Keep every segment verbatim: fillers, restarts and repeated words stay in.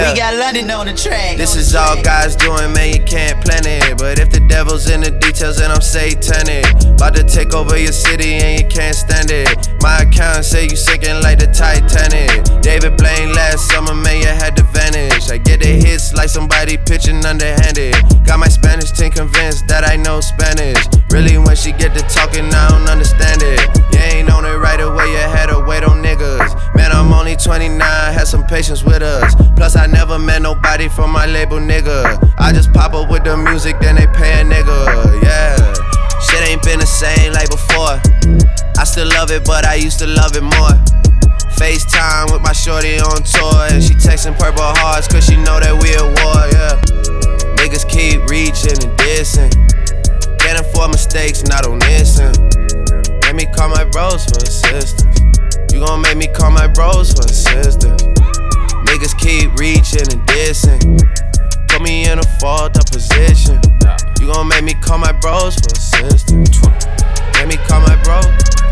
We got London on the track. This is all God's doing, man, you can't plan it. But if the devil's in the details, then I'm satanic. About to take over your city and you can't stand it. My accountant say you sinking like the Titanic. David Blaine last summer, man, you had to vanish. I get the hits like somebody pitching underhanded. Got my Spanish team convinced that I know Spanish. Really, when she get to talking, I don't understand it. You ain't on it right away, you had to wait on niggas. Man, I'm only twenty-nine, had some patience with us. Plus, I never met nobody from my label, nigga. I just pop up with the music, then they pay a nigga, yeah. Shit ain't been the same like before. I still love it, but I used to love it more. FaceTime with my shorty on tour, and she texting purple hearts cause she know that we at war, yeah. Niggas keep reaching and dissing. Can't afford mistakes, not on this end. Make me call my bros for assistance. You gon' make me call my bros for assistance. Niggas keep reaching and dissing. Put me in a fucked up position. You gon' make me call my bros for assistance. Make me call my bro.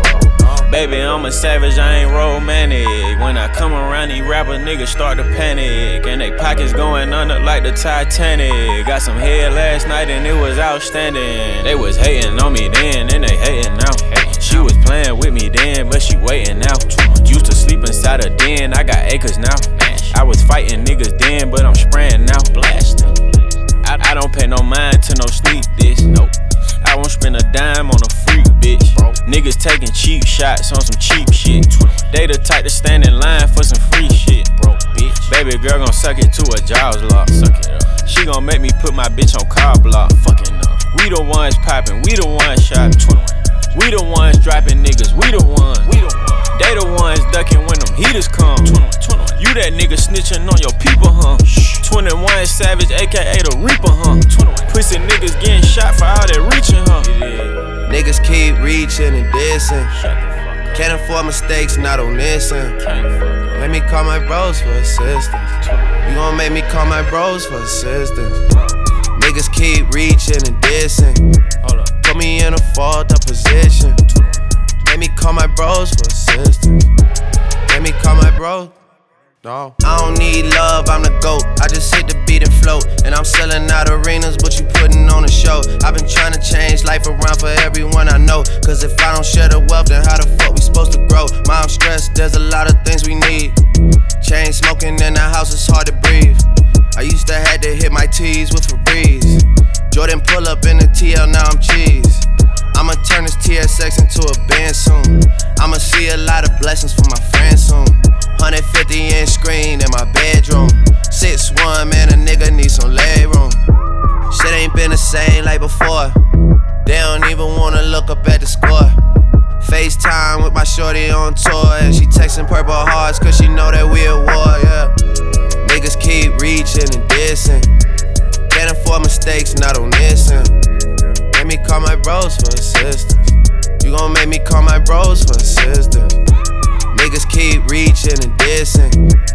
Baby, I'm a savage, I ain't romantic. When I come around, these rapper niggas start to panic. And they pockets going under like the Titanic. Got some head last night and it was outstanding. They was hating on me then, and they hating now. She was playing with me then, but she waiting now. Used to sleep inside a den, I got acres now. I was fighting niggas then, but I'm spraying now. Blasting. I, I don't pay no mind to no sneak this. Nope. I won't spend a dime on a freak, bitch. Bro. Niggas taking cheap shots on some cheap shit. They the type to stand in line for some free shit, bro. Bitch. Baby girl gon' suck it to a jaws lock. Suck it up. She gon' make me put my bitch on car block. Fucking up. We the ones poppin', we the ones shopping. We the ones dropping niggas, we the ones. We the ones. They the ones ducking when them heaters come. You that nigga snitching on your people, huh? twenty-one Savage, aka the Reaper, huh? Pussy niggas getting shot for all that reaching, huh? Niggas keep reaching and dissing. Can't afford mistakes, not on this end. Let me call my bros for assistance. You gon' make me call my bros for assistance. Niggas keep reaching and dissing. Put me in a fucked up position. Make me call my bros for assistance. Make me call my bros. No. I don't need love, I'm the GOAT. I just hit the beat and float. And I'm selling out arenas, but you putting on a show. I've been trying to change life around for everyone I know. Cause if I don't share the wealth, then how the fuck we supposed to grow? Mom stressed, there's a lot of things we need. Chain smoking in the house, it's hard to breathe. I used to had to hit my T's with Febreze. Jordan pull up in the T L, now I'm cheese. I'ma turn this T S X into a band soon. I'ma see a lot of blessings for my friends soon. one fifty inch screen in my bedroom. six one, man, a nigga need some leg room. Shit ain't been the same like before. They don't even wanna look up at the score. FaceTime with my shorty on tour, and she texting purple hearts cause she know that we at war, yeah. Niggas keep reaching and dissing. Can't afford mistakes, not on this end. Make me call my bros for assistance. You gon' make me call my bros for assistance. Niggas keep reaching and dissing.